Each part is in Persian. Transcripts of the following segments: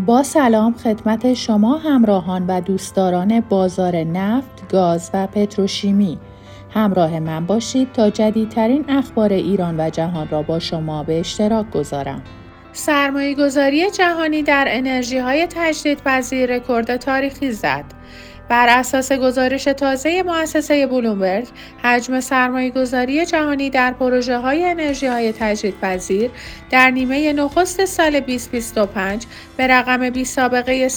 با سلام خدمت شما همراهان و دوستداران بازار نفت، گاز و پتروشیمی. همراه من باشید تا جدیدترین اخبار ایران و جهان را با شما به اشتراک گذارم. سرمایه‌گذاری جهانی در انرژی‌های تجدیدپذیر رکورد تاریخی زد. بر اساس گزارش تازه مؤسسه بلومبرگ، حجم سرمایه‌گذاری جهانی در پروژه‌های انرژی‌های تجدیدپذیر در نیمه نخست سال 2025 به رقم بی‌سابقه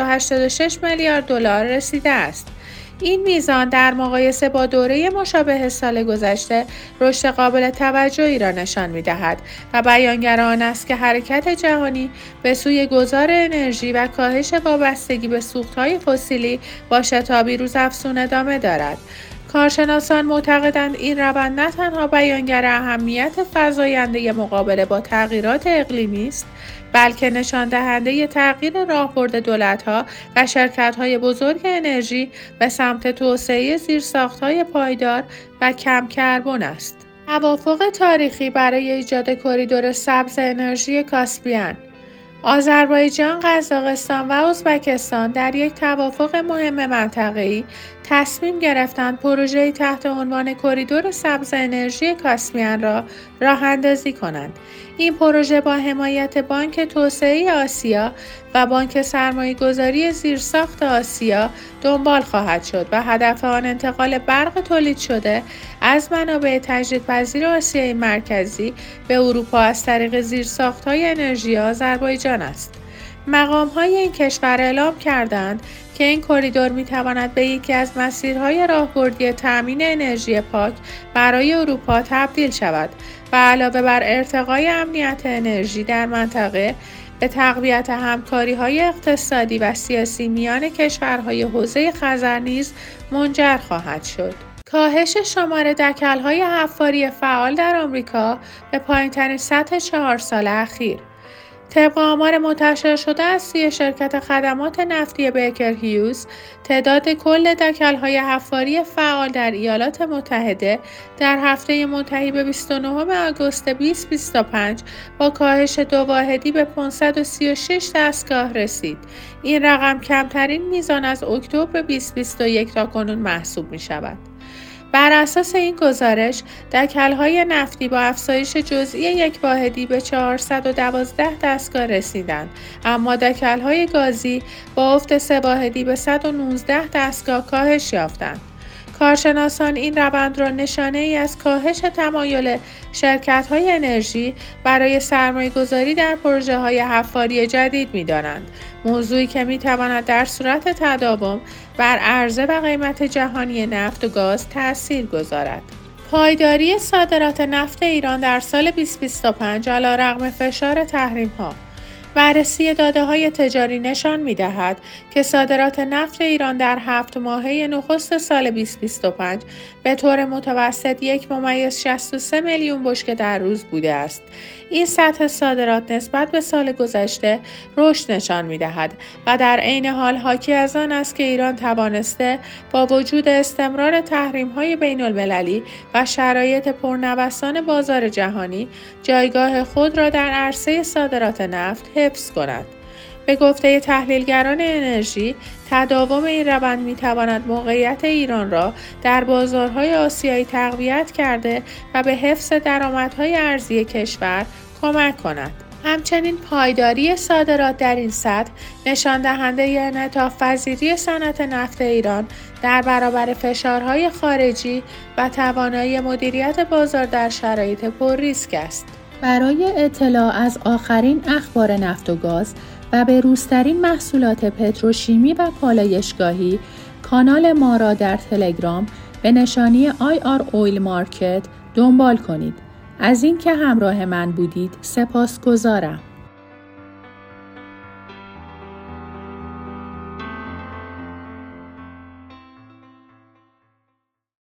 386 میلیارد دلار رسیده است. این میزان در مقایسه با دوره مشابه سال گذشته رشد قابل توجهی را نشان می‌دهد و بیانگر آن است که حرکت جهانی به سوی گذار انرژی و کاهش وابستگی به سوخت‌های فسیلی با شتابی روزافزون ادامه دارد. کارشناسان معتقدند این روند نه تنها بیانگر اهمیت فزاینده مقابله با تغییرات اقلیمی است، بلکه نشان دهنده تغییر راهبرد دولت‌ها و شرکت‌های بزرگ انرژی به سمت توسعه زیرساخت‌های پایدار و کم کربن است. توافق تاریخی برای ایجاد کریدور سبز انرژی کاسپیان. آذربایجان، قزاقستان و ازبکستان در یک توافق مهم منطقه‌ای تصمیم گرفتند پروژه‌ای تحت عنوان کریدور سبز انرژی کاسپیان را راه‌اندازی کنند. این پروژه با حمایت بانک توسعه آسیا و بانک سرمایه‌گذاری زیرساخت آسیا دنبال خواهد شد و هدف آن انتقال برق تولید شده از منابع تجدیدپذیر آسیای مرکزی به اروپا از طریق زیرساخت‌های انرژی آذربایجان است. مقام‌های این کشور اعلام کردند که این کریدور می‌تواند به یکی از مسیرهای راهبردی تأمین انرژی پاک برای اروپا تبدیل شود و علاوه بر ارتقای امنیت انرژی در منطقه، به تقویت همکاری‌های اقتصادی و سیاسی میان کشورهای حوزه خزر نیز منجر خواهد شد. کاهش شمار دکل‌های حفاری فعال در آمریکا به پایین‌ترین سطح 4 سال اخیر. طبق آمار منتشر شده از سوی شرکت خدمات نفتی بیکر هیوز، تعداد کل دکل‌های حفاری فعال در ایالات متحده در هفته منتهی به 29 آگوست 2025 با کاهش 2 واحدی به 536 دستگاه رسید. این رقم کمترین میزان از اکتبر 2021 تاکنون محسوب می‌شود. بر اساس این گزارش، دکل‌های نفتی با افزایش جزئی 1 واحدی به 412 دستگاه رسیدند، اما دکل‌های گازی با افت 3 واحدی به 119 دستگاه کاهش یافتند. کارشناسان این روند را نشانه‌ای از کاهش تمایل شرکت‌های انرژی برای سرمایه‌گذاری در پروژه‌های حفاری جدید می‌دانند، موضوعی که می‌تواند در صورت تداوم بر عرضه و قیمت جهانی نفت و گاز تأثیر گذارد. پایداری صادرات نفت ایران در سال 2025 علیرغم فشار تحریم‌ها. بررسی داده‌های تجاری نشان می‌دهد که صادرات نفت ایران در 7 ماهه نخست سال 2025 به طور متوسط 1.63 میلیون بشکه در روز بوده است. این سطح صادرات نسبت به سال گذشته رشد نشان می‌دهد و در عین حال حاکی از آن است که ایران توانسته با وجود استمرار تحریم‌های بین‌المللی و شرایط پرنوسان بازار جهانی جایگاه خود را در عرصه صادرات نفت حفظ کند. به گفته تحلیلگران انرژی، تداوم این روند می‌تواند موقعیت ایران را در بازارهای آسیایی تقویت کرده و به حفظ درآمدهای ارزی کشور کمک کند. همچنین پایداری صادرات در این سطح نشان دهنده انعطاف‌پذیری صنعت نفت ایران در برابر فشارهای خارجی و توانایی مدیریت بازار در شرایط پرریسک است. برای اطلاع از آخرین اخبار نفت و گاز و به‌روزترین محصولات پتروشیمی و پالایشگاهی، کانال ما را در تلگرام به نشانی IR Oil Market دنبال کنید. از اینکه همراه من بودید سپاسگزارم.